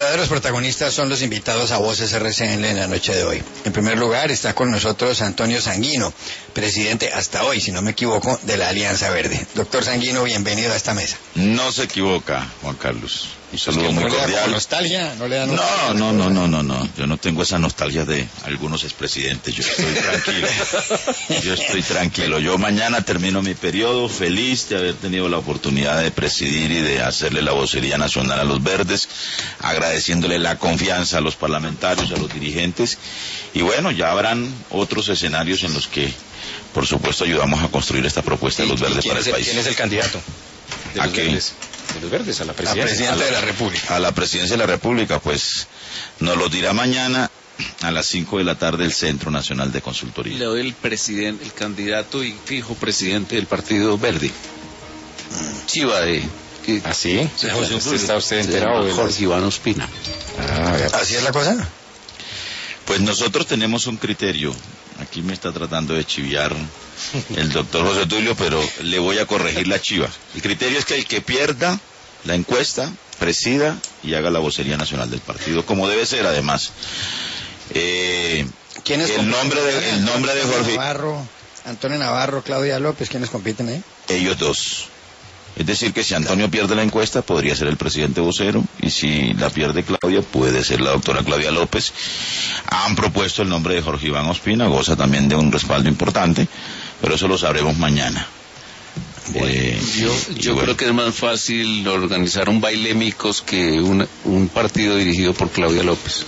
verdaderos protagonistas son los invitados a Voces RCN en la noche de hoy. En primer lugar está con nosotros Antonio Sanguino, presidente hasta hoy, si no me equivoco, de la Alianza Verde. Doctor Sanguino, bienvenido a esta mesa. No se equivoca, Juan Carlos. Un saludo muy cordial. ¿No le da nostalgia? ¿No le da nostalgia? No. Yo no tengo esa nostalgia de algunos expresidentes. Yo estoy tranquilo. Yo mañana termino mi periodo feliz de haber tenido la oportunidad de presidir y de hacerle la vocería nacional a los verdes, agradeciéndole la confianza a los parlamentarios, a los dirigentes. Y bueno, ya habrán otros escenarios en los que, por supuesto, ayudamos a construir esta propuesta de los verdes para el país. ¿Quién es el candidato? ¿A qué? De los verdes, a la presidencia de la República. A la presidencia de la República, pues nos lo dirá mañana a las 5 de la tarde el Centro Nacional de Consultoría. Le doy el candidato y fijo presidente del Partido Verde. Chiva de... ¿Ah, sí? ¿Está usted enterado? Jorge Iván Ospina. ¿Así es la cosa? Pues nosotros tenemos un criterio. Aquí me está tratando de chiviar el doctor José Tulio, pero le voy a corregir la chiva. El criterio es que el que pierda la encuesta presida y haga la vocería nacional del partido, como debe ser además. ¿Quiénes el nombre de Jorge Antonio Navarro, Claudia López, ¿quiénes compiten ahí? Ellos dos. Es decir, que si Antonio pierde la encuesta, podría ser el presidente vocero, y si la pierde Claudia, puede ser la doctora Claudia López. Han propuesto el nombre de Jorge Iván Ospina, goza también de un respaldo importante, pero eso lo sabremos mañana. Yo creo que es más fácil organizar un baile micos que un partido dirigido por Claudia López.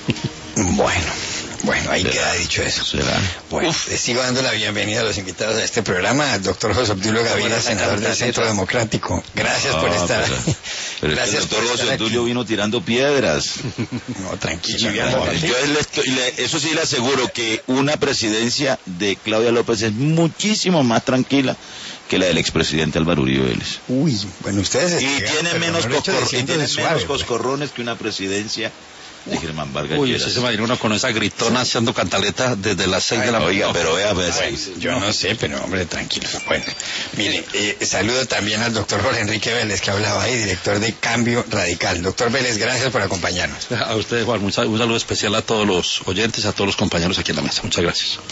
Bueno, ahí queda dicho eso. Bueno, les sigo dando la bienvenida a los invitados a este programa, al doctor José Obdulio Gaviria, senador del Centro Democrático. Gracias por estar. Pero gracias, el doctor José Obdulio vino tirando piedras. No, tranquilo. Eso sí le aseguro que una presidencia de Claudia López es muchísimo más tranquila que la del expresidente Álvaro Uribe Vélez. Uy, bueno, ustedes... Y tiene menos coscorrones que una presidencia de Germán Vargas. Uy, se imagina uno con esa gritona haciendo cantaleta desde las 6 de la mañana. Oiga, pero vea, yo no sé, pero hombre, tranquilo. Bueno, miren, saludo también al doctor Jorge Enrique Vélez, que hablaba ahí, director de Cambio Radical. Doctor Vélez, gracias por acompañarnos. A ustedes, Juan, un saludo especial a todos los oyentes, a todos los compañeros aquí en la mesa. Muchas gracias.